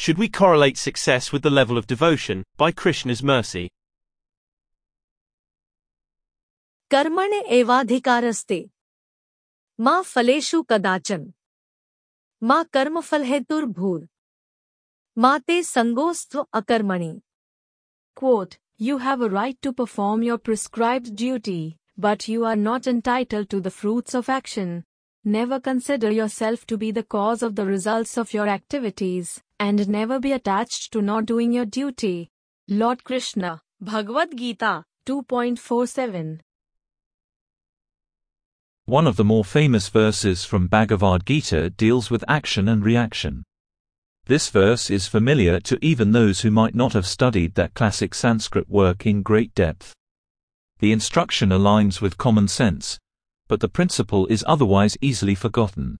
Should we correlate success with the level of devotion, by Krishna's mercy? कर्मणे एवाधिकारस्ते मा फलेषु कदाचन मा कर्मफलहेतुर्भूर् मा ते संगोऽस्त्व अकर्मणि. Quote, you have a right to perform your prescribed duty, but you are not entitled to the fruits of action. Never consider yourself to be the cause of the results of your activities, and never be attached to not doing your duty. Lord Krishna, Bhagavad Gita 2.47. One of the more famous verses from Bhagavad Gita deals with action and reaction. This verse is familiar to even those who might not have studied that classic Sanskrit work in great depth. The instruction aligns with common sense, but the principle is otherwise easily forgotten.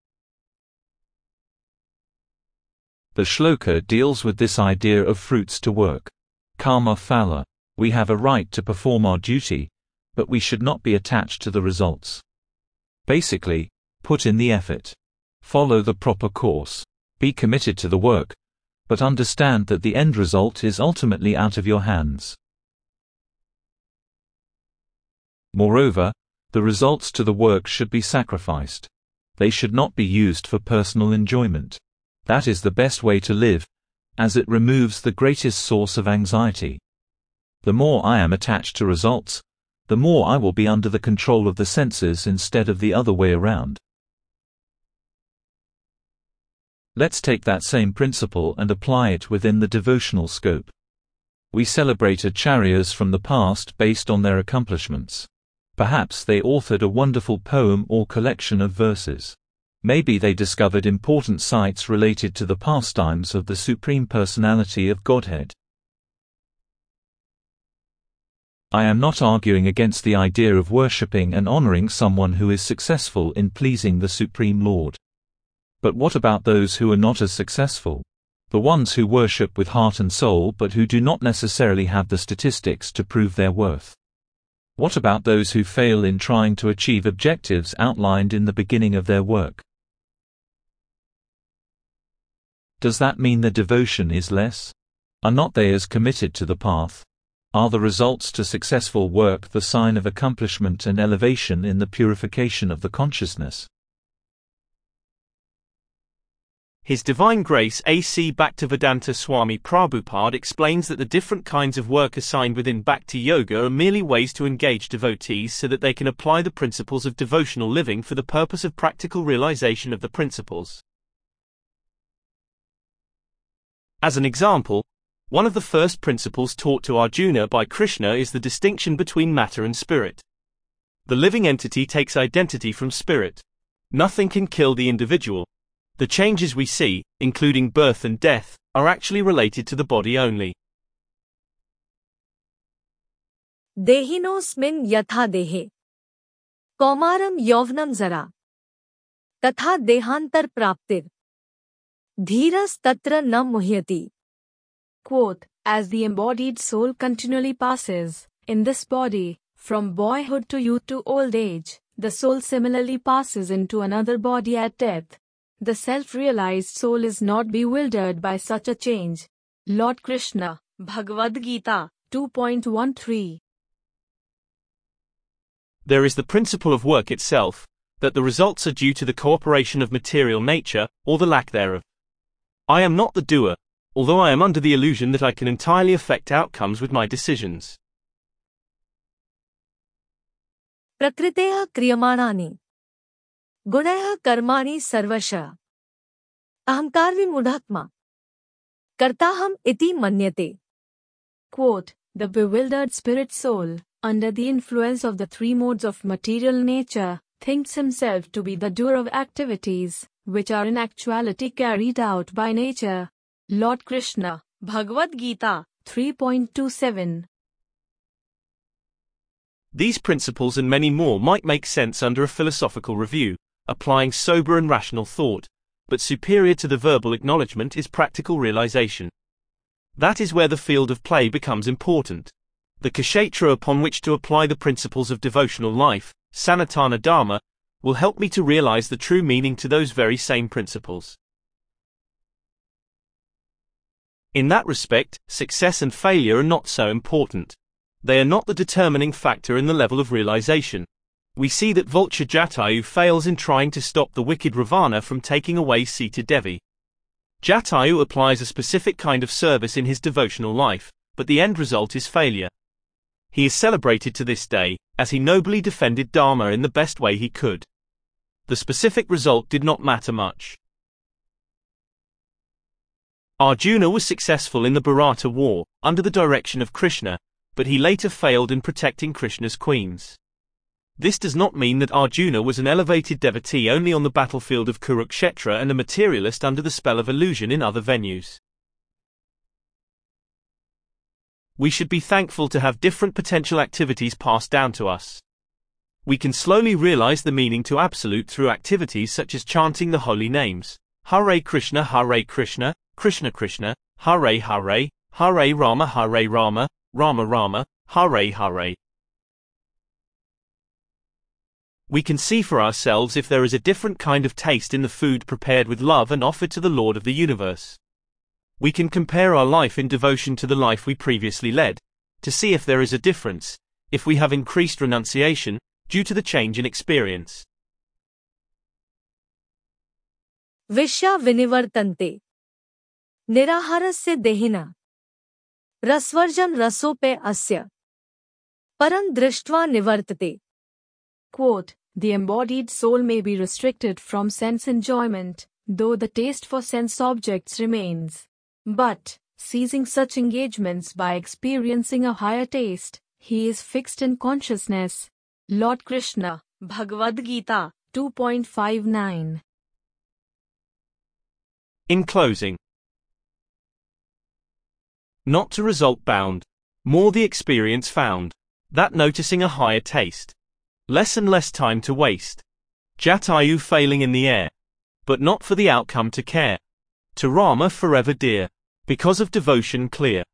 The shloka deals with this idea of fruits to work. Karma phala. We have a right to perform our duty, but we should not be attached to the results. Basically, put in the effort. Follow the proper course. Be committed to the work, but understand that the end result is ultimately out of your hands. Moreover, the results to the work should be sacrificed. They should not be used for personal enjoyment. That is the best way to live, as it removes the greatest source of anxiety. The more I am attached to results, the more I will be under the control of the senses instead of the other way around. Let's take that same principle and apply it within the devotional scope. We celebrate acharyas from the past based on their accomplishments. Perhaps they authored a wonderful poem or collection of verses. Maybe they discovered important sites related to the pastimes of the Supreme Personality of Godhead. I am not arguing against the idea of worshipping and honoring someone who is successful in pleasing the Supreme Lord. But what about those who are not as successful? The ones who worship with heart and soul but who do not necessarily have the statistics to prove their worth? What about those who fail in trying to achieve objectives outlined in the beginning of their work? Does that mean their devotion is less? Are not they as committed to the path? Are the results to successful work the sign of accomplishment and elevation in the purification of the consciousness? His Divine Grace A.C. Bhaktivedanta Swami Prabhupada explains that the different kinds of work assigned within Bhakti Yoga are merely ways to engage devotees so that they can apply the principles of devotional living for the purpose of practical realization of the principles. As an example, one of the first principles taught to Arjuna by Krishna is the distinction between matter and spirit. The living entity takes identity from spirit. Nothing can kill the individual. The changes we see, including birth and death, are actually related to the body only. देहिनोऽस्मिन् यथा देहे कौमारं यौवनं जरा तथा देहान्तर प्राप्तिर धीरस्तत्र न मुह्यति. Quote, as the embodied soul continually passes, in this body, from boyhood to youth to old age, the soul similarly passes into another body at death. The self-realized soul is not bewildered by such a change. Lord Krishna, Bhagavad Gita 2.13. There is the principle of work itself, that the results are due to the cooperation of material nature, or the lack thereof. I am not the doer, although I am under the illusion that I can entirely affect outcomes with my decisions. प्रकृतेः क्रियमाणानि गुणैः कर्माणि सर्वशः अहंकारविमूढात्मा कर्ताहम् इति मन्यते. Quote, the bewildered spirit soul, under the influence of the three modes of material nature, thinks himself to be the doer of activities, which are in actuality carried out by nature. Lord Krishna, Bhagavad Gita 3.27. These principles and many more might make sense under a philosophical review, applying sober and rational thought, but superior to the verbal acknowledgement is practical realization. That is where the field of play becomes important. The kshetra upon which to apply the principles of devotional life, Sanatana Dharma, will help me to realize the true meaning to those very same principles. In that respect, success and failure are not so important. They are not the determining factor in the level of realization. We see that vulture Jatayu fails in trying to stop the wicked Ravana from taking away Sita Devi. Jatayu applies a specific kind of service in his devotional life, but the end result is failure. He is celebrated to this day, as he nobly defended Dharma in the best way he could. The specific result did not matter much. Arjuna was successful in the Bharata war, under the direction of Krishna, but he later failed in protecting Krishna's queens. This does not mean that Arjuna was an elevated devotee only on the battlefield of Kurukshetra and a materialist under the spell of illusion in other venues. We should be thankful to have different potential activities passed down to us. We can slowly realize the meaning to Absolute through activities such as chanting the holy names, Hare Krishna, Krishna Krishna, Hare Hare, Hare Rama, Rama Rama, Hare Hare. We can see for ourselves if there is a different kind of taste in the food prepared with love and offered to the Lord of the universe. We can compare our life in devotion to the life we previously led, to see if there is a difference, if we have increased renunciation, due to the change in experience. विश्या विनिवर्तन्ते निराहारस्य देहिना रसवर्जन रसोपे अस्य परं दृष्ट्वा निवर्तते. Quote, the embodied soul may be restricted from sense enjoyment, though the taste for sense objects remains. But, ceasing such engagements by experiencing a higher taste, he is fixed in consciousness. Lord Krishna, Bhagavad Gita, 2.59. In closing, not to result bound, more the experience found, that noticing a higher taste. Less and less time to waste. Jatayu failing in the air. But not for the outcome to care. To Rama forever dear. Because of devotion clear.